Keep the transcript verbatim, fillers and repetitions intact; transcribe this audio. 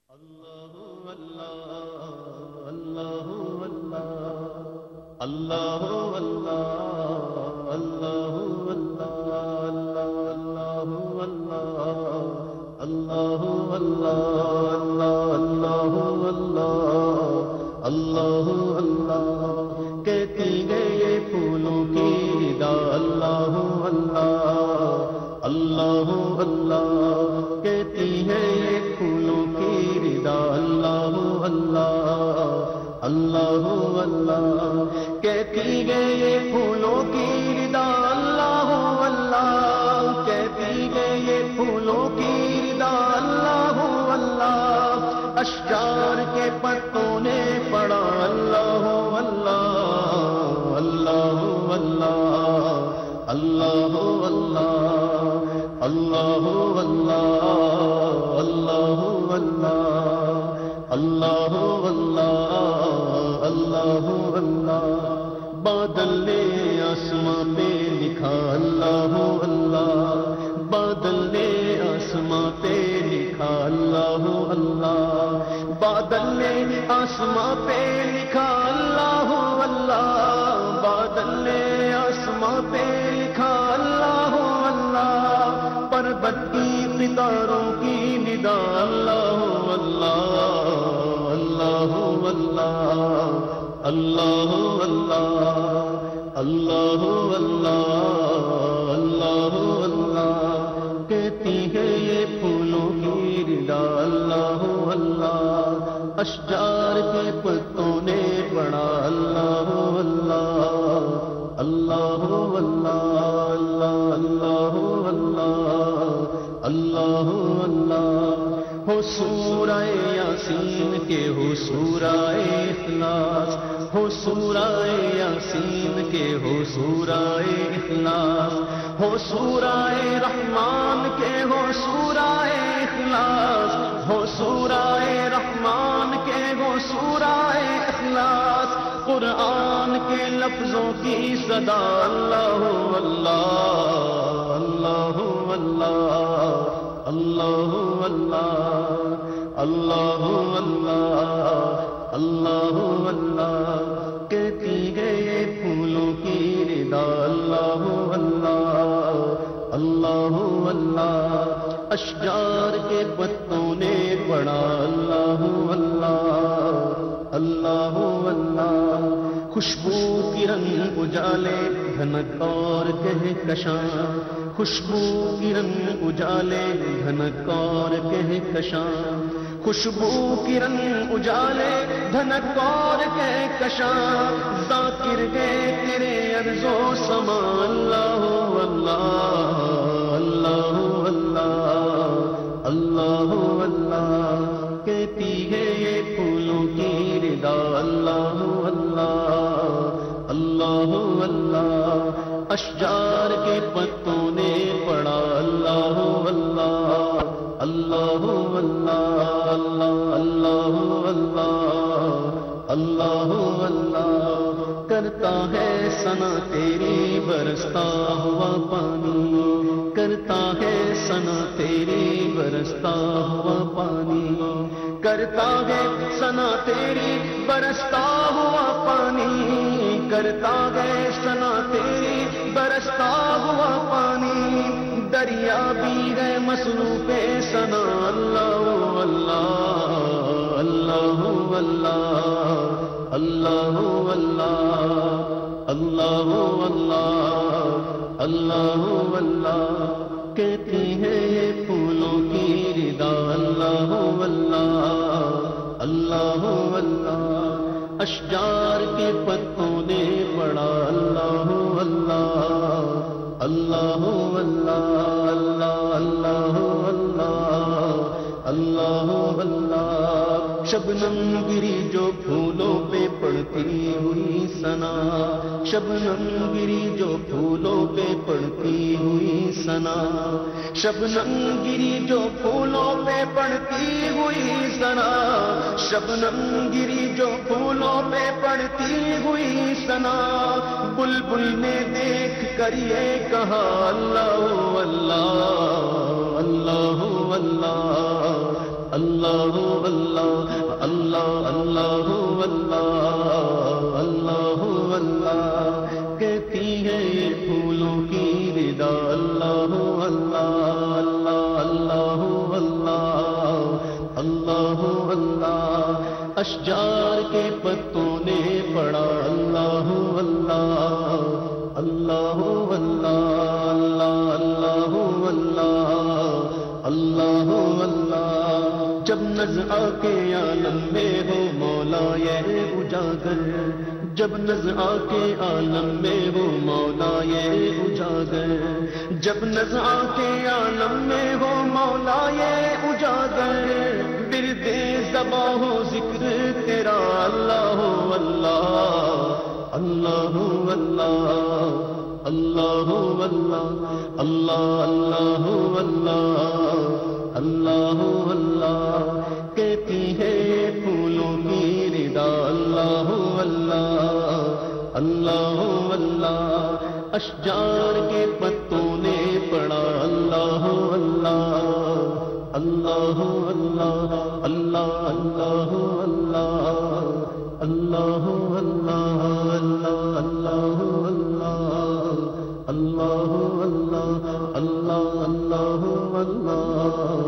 اللہ اللہ اللہ اللہ اللہ اللہ اللہ اللہ اللہ اللہ اللہ کہتی ہے یہ پھولوں کی ردا اللہ اللہ اللہ اللہ کہتی ہے یہ پھولوں کی ردا اللہ اللہ اللہ اللہ کہتی ہے یہ پھولوں کی ردا اللہ اللہ کہتی ہے یہ پھولوں کی ردا اللہ اللہ اشجار کے پتوں نے پڑا اللہ اللہ اللہ اللہ اللہ اللہ اللہ اللہ اللہ اللہ اللہ اللہ اللہ بادل نے آسماں پہ لکھا اللہ اللہ بادل نے آسماں پہ لکھا اللہ اللہ بادل نے آسماں پہ لکھا اللہ اللہ بادل نے آسماں پہ لکھا اللہ اللہ پربت کی ستاروں کی ندا اللہ اللہ اللہ اللہ اللہ اللہ اللہ اللہ اللہ کہتی ہے یہ پھولوں کی ردا اللہ اللہ اشجار کے پتوں نے پڑا اللہ اللہ اللہ اللہ اللہ اللہ اللہ اللہ ہو سورہ یاسین کے ہو سورہ اخلاص ہو سورہ یاسین کے ہو سورہ اخلاص ہو سورہ رحمان کے ہو سورہ اخلاص ہو سورہ رحمان کے ہو سورہ اخلاص قرآن کے لفظوں کی صدا اللہ اللہ اللہ اللہ اللہ اللہ اللہ اللہ اللہ اللہ کہتی ہے یہ پھولوں کی ردا اللہ اللہ اللہ اللہ اشجار کے پتوں نے پڑا اللہ اللہ اللہ اللہ خوشبو کی رنگ اجالے دھنک اور کہکشاں خوشبو کی رنگ اجالے دھنک اور کہکشاں خوشبو کی رنگ اجالے دھنک اور کہکشاں ذاکر گئے تیرے عرض و سما اللہ اللہ اللہ اللہ اللہ اللہ کہتی ہے یہ پھولوں کی ردا اللہ اللہ اللہ اللہ اشجار کے پتوں نے پڑا اللہ اللہ اللہ اللہ اللہ اللہ اللہ اللہ کرتا ہے ثنا تیری برستا ہوا پانی کرتا ہے ثنا تیری برستا ہوا پانی کرتا ہے ثنا تیری برستا ہوا پانی کرتا ہے ثنا تیری برستا ہوا پانی دریا بھی ہے مصروف ثنا اللہ اللہ اللہ اللہ اللہ اللہ اللہ اللہ اللہ اللہ کہتی ہے یہ پھولوں کی ردا اللہ اللہ اللہ اللہ اشجار کے پتوں نے پڑا اللہ اللہ اللہ اللہ اللہ اللہ اللہ اللہ شبنم گری جو پھولوں پہ پڑتی ہوئی ثنا شبنم گری جو پھولوں پہ پڑتی ہوئی ثنا شبنم گری جو پھولوں پہ پڑتی ہوئی ثنا شبنم گری جو پھولوں پہ پڑتی ہوئی ثنا بلبل نے دیکھ کر یہ کہا اللہ اللہ اللہ اللہ اللہ اللہ اللہ اللہ اللہ اللہ کہتی ہے یہ پھولوں کی ردا اللہ اللہ اللہ اللہ اللہ اللہ اشجار کے پتوں نے پڑا اللہ اللہ اللہ اللہ اللہ اللہ اللہ اللہ جب نزع کے عالم میں ہو مولا یہ اجاگر جب نزع کے عالم میں ہو مولا یہ اجاگر جب نزع کے عالم میں ہو مولا یہ اجاگر برد زباں ہو ذکر تیرا اللہ اللہ اللہ اللہ اللہ اللہ اللہ اللہ اللہ اللہ کہتی ہے پھولوں کی ردا اللہ اللہ اللہ اللہ اشجار کے پتوں نے پڑا اللہ اللہ اللہ اللہ اللہ اللہ اللہ اللہ اللہ اللہ اللہ اللہ اللہ اللہ اللہ اللہ